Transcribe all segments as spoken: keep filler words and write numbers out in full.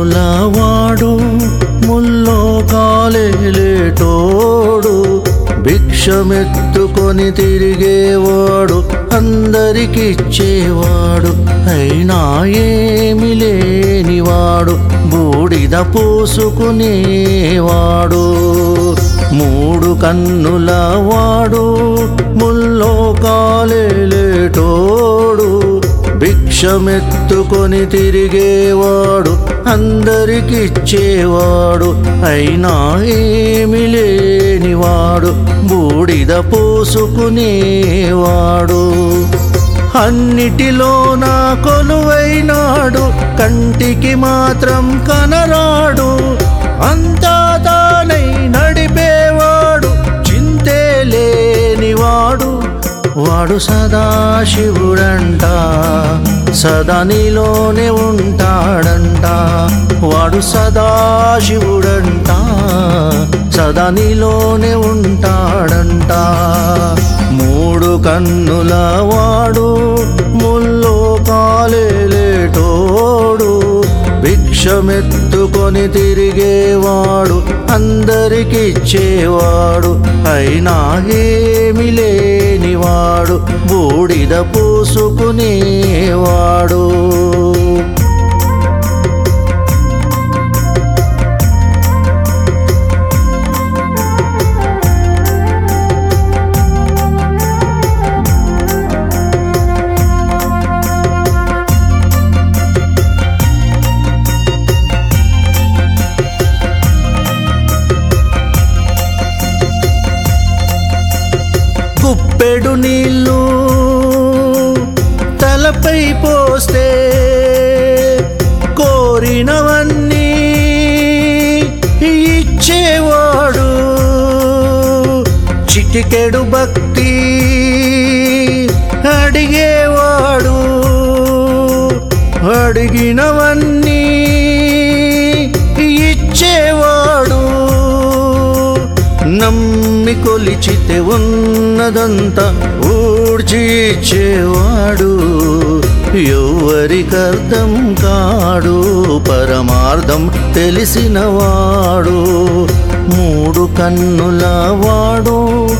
కన్నుల వాడు ముల్లోకాలేలేటోడు భిక్షమెత్తుకొని తిరిగేవాడు అందరికిచ్చేవాడు అయినా ఏమి లేనివాడు బూడిద పూసుకునేవాడు మూడు కన్నుల వాడు ముల్లోకాలేలేటోడు భిక్షమెత్తుకొని తిరిగేవాడు అందరికిచ్చేవాడు అయినా ఏమి లేనివాడు బూడిద పూసుకునేవాడు అన్నిటిలోన కొలువైనాడు కంటికి మాత్రం కనరాడు అంతా తానై నడిపేవాడు చింతే లేనివాడు వాడు సదాశివుడంట సదా నీలోనే ఉంటాడంట వాడు సదాశివుడంట సదా నీలోనే ఉంటాడంట మూడు కన్నుల వాడు ముల్లోకాలేలేటోడు భిక్షమెత్తుకొని తిరిగేవాడు అందరికిచ్చేవాడు అయినా ఏమి లేనివాడు బూడిద పూసుకునేవాడు కుప్పెడు నీళ్ళు తలపై పోస్తే కోరినవన్నీ ఇచ్చేవాడు చిటికెడు భక్తి అడిగేవాడు అడిగినవన్నీ ఇచ్చేవాడు నమ్మి కొలిచితే ఉన్నదంతా ఊడ్చి ఇచ్చేవాడు ఎవ్వరికర్థం కాడు పరమార్థం తెలిసినవాడు మూడు కన్నుల వాడు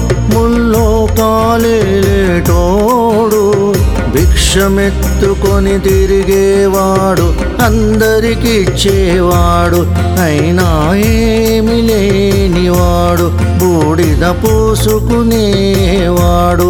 ముల్లోకాలేలేటోడు భిక్షమెత్తుకొని తిరిగేవాడు అందరికిచ్చేవాడు అయినా ఏమి లేనివాడు బూడిద పూసుకునేవాడు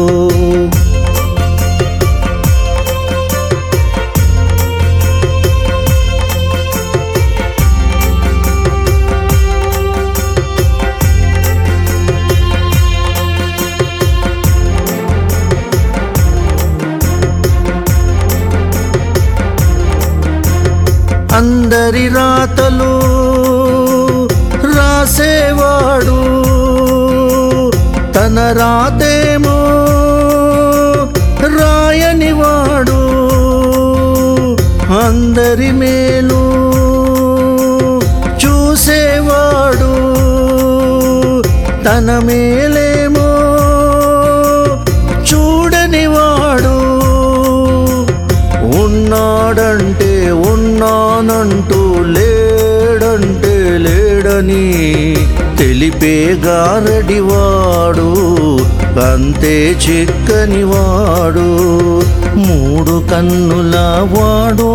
అందరి రాతలు రాసేవాడు తన రాతేమో రాయనివాడు అందరి మేలు చూసేవాడు తన మేలేమో చూడనివాడు ఉన్నాడంటే ఉన్నానంటూ లేడంటే లేడని తెలిపే గారడివాడు అంతే చిక్కనివాడు మూడు కన్నుల వాడు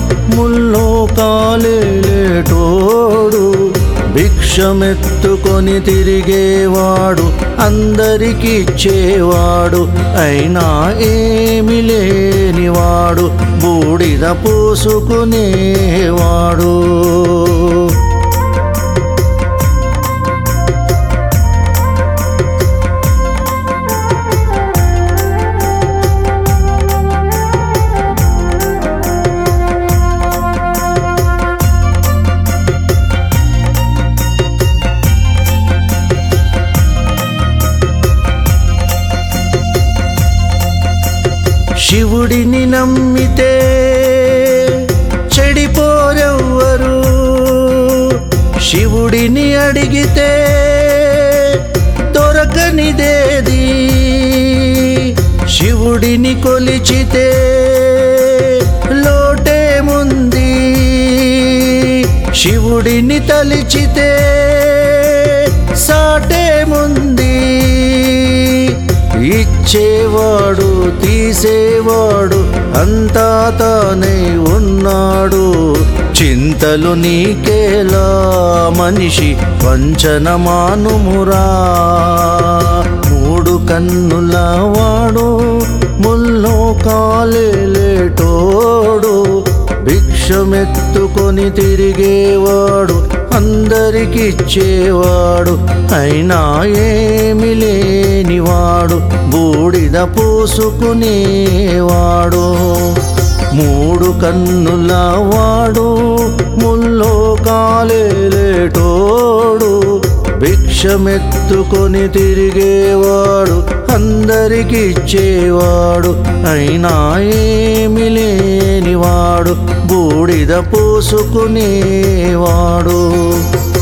ముల్లోకాలేలేటోడు భిక్షమెత్తుకొని తిరిగేవాడు అందరికిచ్చేవాడు అయినా ఏమి లేనివాడు బూడిద పూసుకునేవాడు శివుడిని నమ్మితే చెడిపోరెవ్వరు శివుడిని అడిగితే దొరకనిదేది శివుడిని కొలిచితే లోటేముంది శివుడిని తలిచితే సాటేముంది, ఇచ్చేవాడు తీసేవాడు అంతా తానే ఉన్నాడు. చింతలు నీకేలా మనిషి వంచన మానుమురా, మూడు కన్నుల వాడు ముల్లో కాలేటోడు, భిక్షమెత్తుకొని తిరిగేవాడు అందరికిచ్చేవాడు, అయినా ఏమి లేనివాడు బూడిద పూసుకునేవాడు. మూడు కన్నుల వాడు ముల్లో కాలేటోడు, భిక్షమెత్తుకొని తిరిగేవాడు అందరికిచ్చేవాడు, అయినా ఏమి లేనివాడు బూడిద పూసుకునేవాడు.